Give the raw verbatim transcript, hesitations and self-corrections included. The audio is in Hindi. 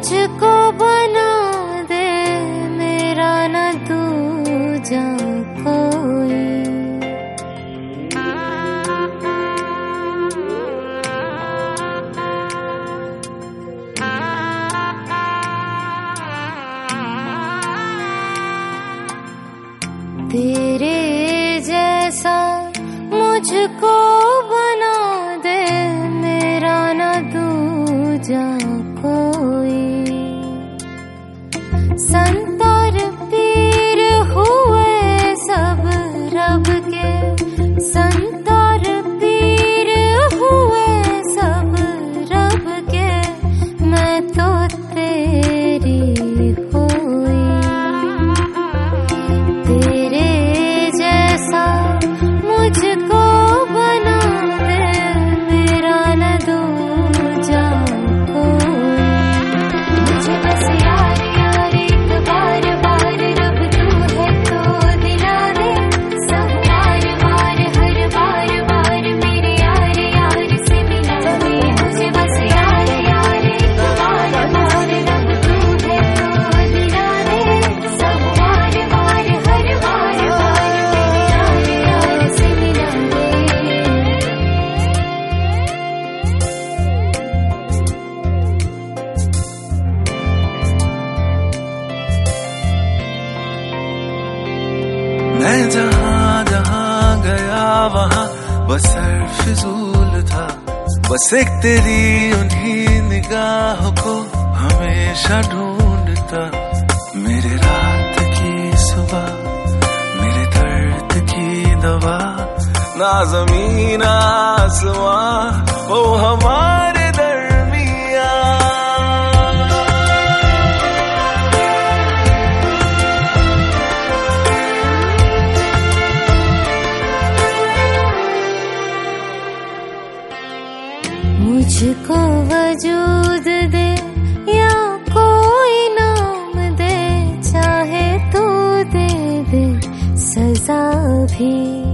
मुझको बना दे मेरा न दूजा कोई। तेरे जैसा मुझको बना दे मेरा न दूजा कोई। संत और पीर हुए सब रब के, संत और पीर हुए सब रब के, मैं तो तेरी हुई। तेरे जैसा मुझको बना दे मेरा न दूजा कोई। मुझे बस यार यार एक बार बार रब तू है तो दिला दे। सब बार बार हर बार बार मेरे यार यार से मिला दे। मुझे बस यार यार एक बार बार रब तू है तो दिला दे। सब बार बार हर बार बार मेरे यार यार से मिला दे। मैं जहाँ जहाँ गया वहाँ बस सर फिजूल था। बस एक तेरी उन्हीं निगाहों को हमेशा ढूंढता। मेरे रात की सुबह, मेरे दर्द की दवा, ना ज़मीन ना आसमां वो हमारे दरमियाँ। मुझको वजूद दे या कोई नाम दे, चाहे तू दे दे सजा भी।